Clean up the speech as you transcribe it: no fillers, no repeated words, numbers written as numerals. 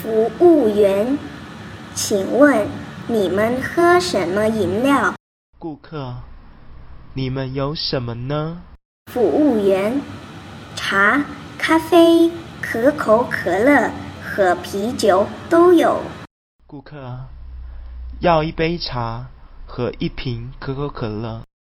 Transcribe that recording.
服务员，请问你们喝什么饮料？ 顾客，你们有什么呢？ 服务员，茶、咖啡、可口可乐和啤酒都有。 顾客，要一杯茶和一瓶可口可乐。